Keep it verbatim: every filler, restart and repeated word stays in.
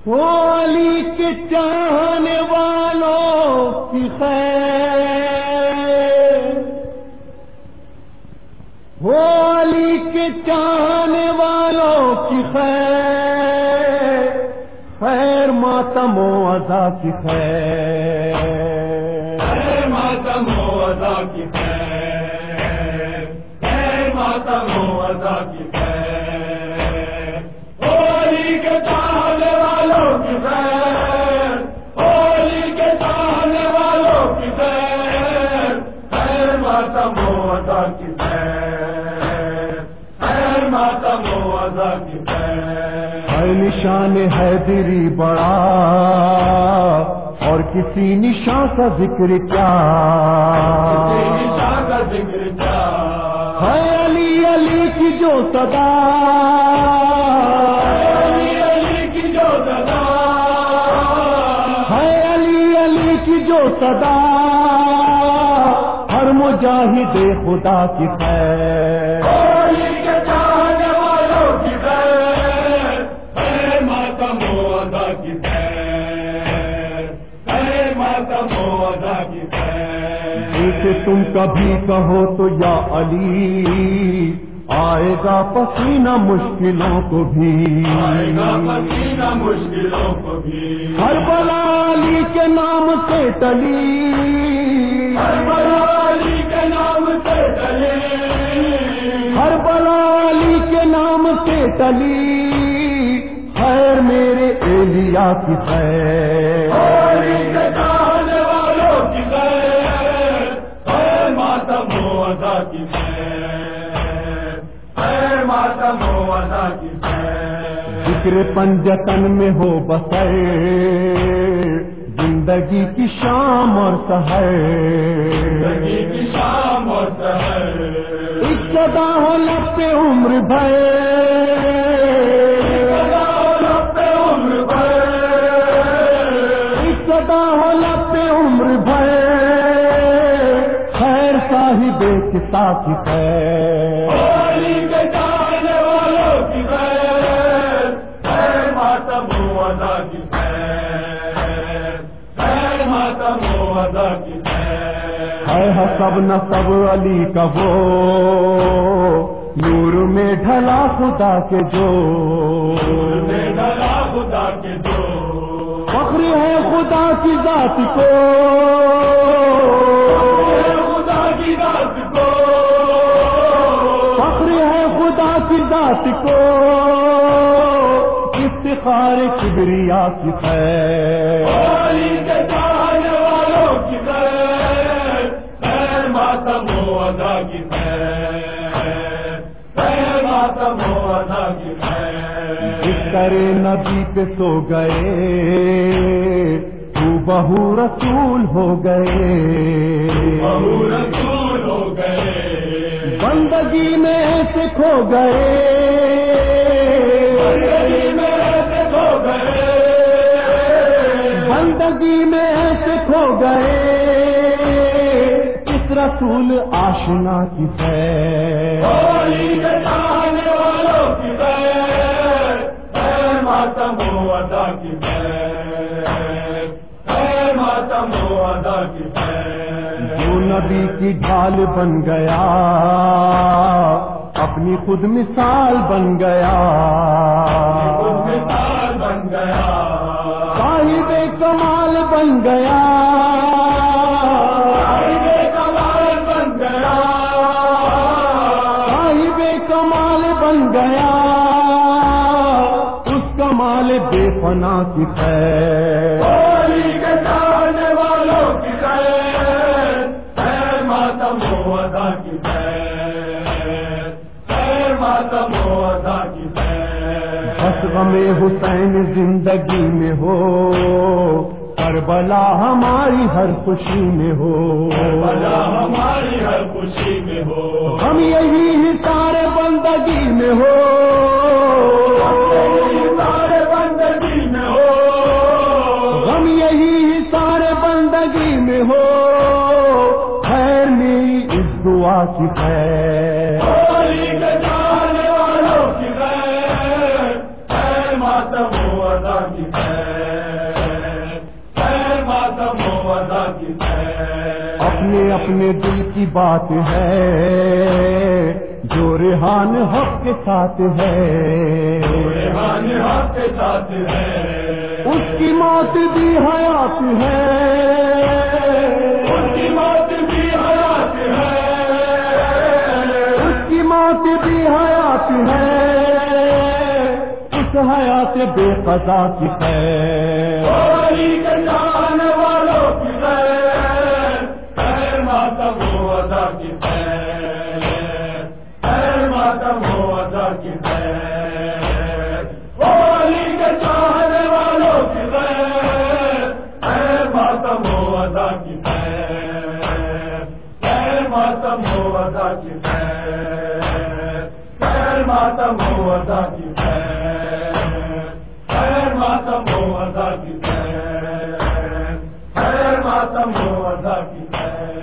ہو علی کے چاہنے والوں کی خیر، ہو علی کے چاہنے والوں کی خیر، خیر ماتم و عزا کی خیر، خیر ماتم و عزا کی خیر، خیر ماتم و عزا کی خیر، ہو علی کے چاہنے والوں کی خیر، ہو علی کے چاہنے والوں کی خیر، خیر ماتم و عزا کی خیر، خیر ماتم و عزا کی خیر، ہر نشان حیدری بڑا اور کسی نشان کا ذکر کیا، کسی نشان کا ذکر کیا، ہے علی علی کی جو صدا، علی علی کی جو صدا، ہے علی علی کی جو صدا، ہر مجاہد خدا کی خیر، علی کے چاہنے والوں کی خیر، خیر ماتم و عزا کی خیر، خیر ماتم و عزا کی خیر، جسے تم کبھی کہو تو یا علی، آئے گا پسینہ مشکلوں کو بھی، آئے گا پسینہ مشکلوں کو بھی، ہر بلا علی کے نام سے ٹلی، ہر بلا علی کے نام سے ٹلے، ہر بلا علی کے نام سے ٹلی، خیر میرے ایلیا کی خیر، علی کے چاہنے والوں کی خیر، خیر ماتم و عزا کی خیر، خیر ماتم و عزا کی خیر، ذکر پنجتن میں ہو بسر زندگی کی شام اور سحر، زندگی کی شام اور سحر، ایک صدا ہو لب پہ عمر بھر، صدا ہو لب پہ عمر بھر، ایک صدا ہو لب پہ عمر بھر، خیر صاحب کتاب کی خیر، علی کے چاہنے والوں کی خیر، خیر ماتم و عزا کی خیر، خیر ماتم و عزا کی خیر، ہے حسب نصب علی کا وہ نور میں ڈھلا خدا کے جو، میں ڈلا خدا کے دو، فخر ہے خدا کی ذات کو، خدا کی ذات کو، فخر ہے خدا کی ذات کو، افتخار کبریا کی خیر، علی کے چاہنے والوں کی خیر، خیر ماتم و عزا کی خیر، خیر ماتم و عزا کی خیر، بستر نبی پہ سو گئے تو بہو رسول ہو گئے، بہو رسول ہو گئے، بندگی میں ایسے کھو گئے، زندگی میں ایسے کھو گئے، بندگی میں ایسے کھو گئے، اس رسول آشنا کی خیر، علی کے چاہنے والوں کی خیر، خیر ماتم و عزا کی خیر، خیر ماتم و عزا کی خیر، جو نبی کی ڈھال بن گیا اپنی خود مثال بن گیا، خود مثال بن گیا، صاحب کمال بن گیا، صاحب کمال بن گیا، صاحب کمال بن گیا، اس کمال بے فنا کی خیر، علی کے چاہنے والوں کی خیر، خیر ماتم و عزا کی خیر، خیر ماتم و عزا کی خیر، بس غم حسین زندگی میں ہو، کربلا ہماری ہر خوشی میں ہو، بلا ہماری ہر خوشی میں ہو، ہم یہی سارے بندگی میں ہو، سارے بندگی میں ہو، ہم یہی سارے بندگی میں ہو، خیر میری اس دعا کی خیر، علی کے چاہنے والوں کی خیر، خیر ماتم و ادا کی خیر، خیر ماتم ہو ادا کی خیر۔ اپنے اپنے دل کی بات ہے جو ریحان حق کے ساتھ ہے، جو ریحان حق کے ساتھ ہے، اس کی موت بھی حیات ہے، اس کی موت بھی حیات ہے، اس کی موت بھی حیات ہے، اس حیات بے قضا کی خیر، علی کے جانے والوں کی خیر، خیر ماتم ہو ادا کی خیر، خیر ماتم ہو ادا کی خیر، علی کے چاہنے والوں کی خیر، خیر ماتم ہو ادا کی خیر، خیر ماتم ہو ادا کی خیر، خیر ماتم ہو ادا کی خیر، خیر ماتم ہو ادا کی خیر، خیر ماتم ہو ادا کی خیر۔